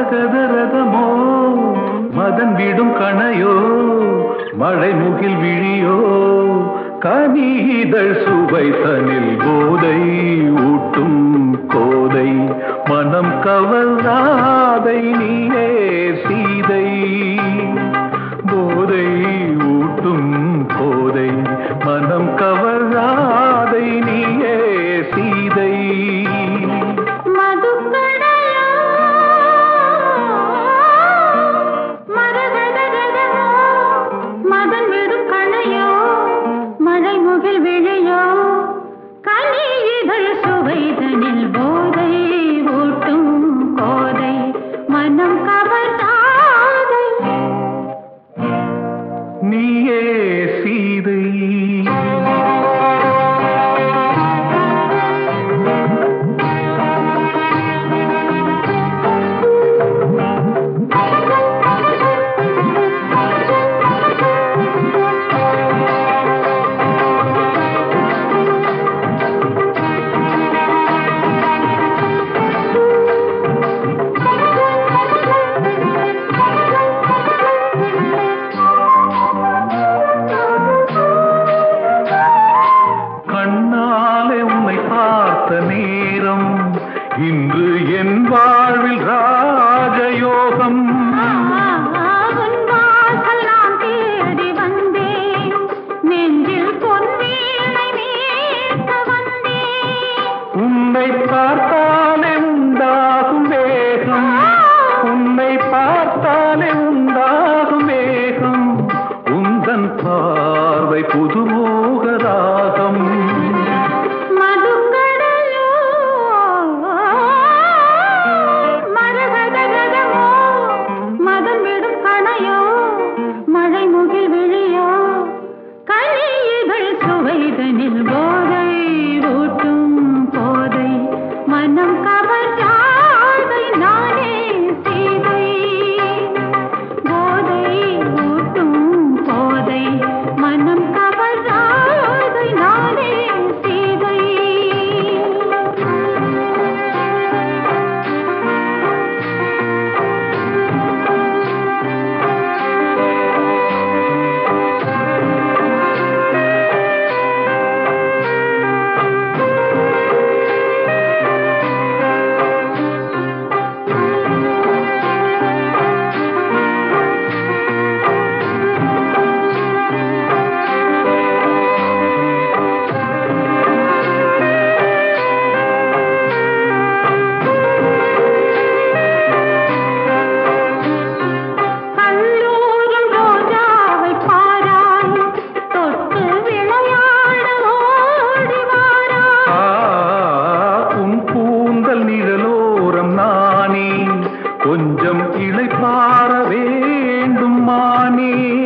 மரகத ரதமோ மதன் விடும் கணையோ மழை முகில் விழியோ கனிதழ் சுவை தனில் போதை ஊட்டும் கோதை மனம் கவர்ந்தாதை நீயே சீதை போதை ஊட்டும் கோதை மனம் கவர்ந்தாதை நீயே சீதை நீயே சீதை நேரம் இன்று என் வாழ்வில் ராஜயோகம் நான் தேடி வந்தேன் நெஞ்சில் பொன்வீணை மீட்ட வந்தேன் உன்னை பார்த்தாலே உண்டாகும் வேகம் உன்னை பார்த்தாலே உண்டாகும் வேகம் உந்தன் பார்வை புதுமோக ராகம் போதை ஊட்டும் போதை மனம் கவர்ந்தாதை நானே சீதை போதை ஊட்டும் போதை மனம் கவர்ந்தாதை நானே சீதை கொஞ்சம் இளைப்பாற வேண்டும் மானே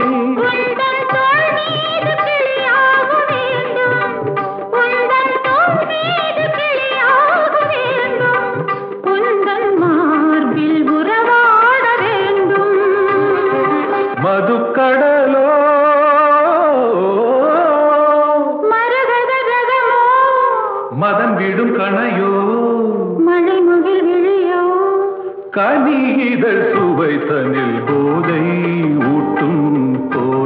மார்பில் உறவாட வேண்டும் மதுக்கடலோ மரகத ரதமோ மதன் விடும் கணையோ மழை முகில் விழியோ கனிதழ் சுவை தனில் போதை ஊட்டும்